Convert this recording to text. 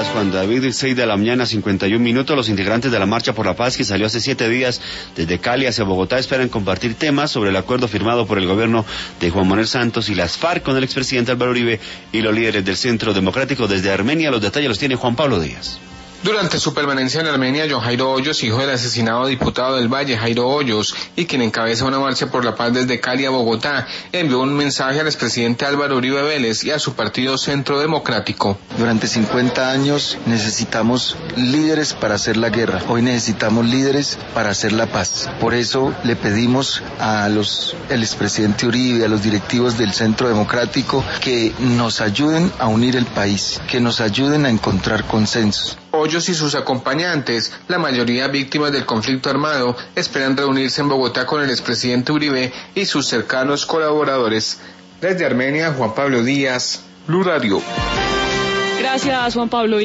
Juan David, 6 de la mañana, 51 minutos. Los integrantes de la Marcha por la Paz, que salió hace 7 días desde Cali hacia Bogotá, esperan compartir temas sobre el acuerdo firmado por el gobierno de Juan Manuel Santos y las FARC con el expresidente Álvaro Uribe y los líderes del Centro Democrático. Desde Armenia, los detalles los tiene Juan Pablo Díaz. Durante su permanencia en Armenia, John Jairo Hoyos, hijo del asesinado diputado del Valle, Jairo Hoyos, y quien encabeza una marcha por la paz desde Cali a Bogotá, envió un mensaje al expresidente Álvaro Uribe Vélez y a su partido Centro Democrático. Durante 50 años necesitamos líderes para hacer la guerra. Hoy necesitamos líderes para hacer la paz. Por eso le pedimos el expresidente Uribe, a los directivos del Centro Democrático, que nos ayuden a unir el país, que nos ayuden a encontrar consensos. Hoyos y sus acompañantes, la mayoría víctimas del conflicto armado, esperan reunirse en Bogotá con el expresidente Uribe y sus cercanos colaboradores. Desde Armenia, Juan Pablo Díaz, Blue Radio. Gracias, Juan Pablo.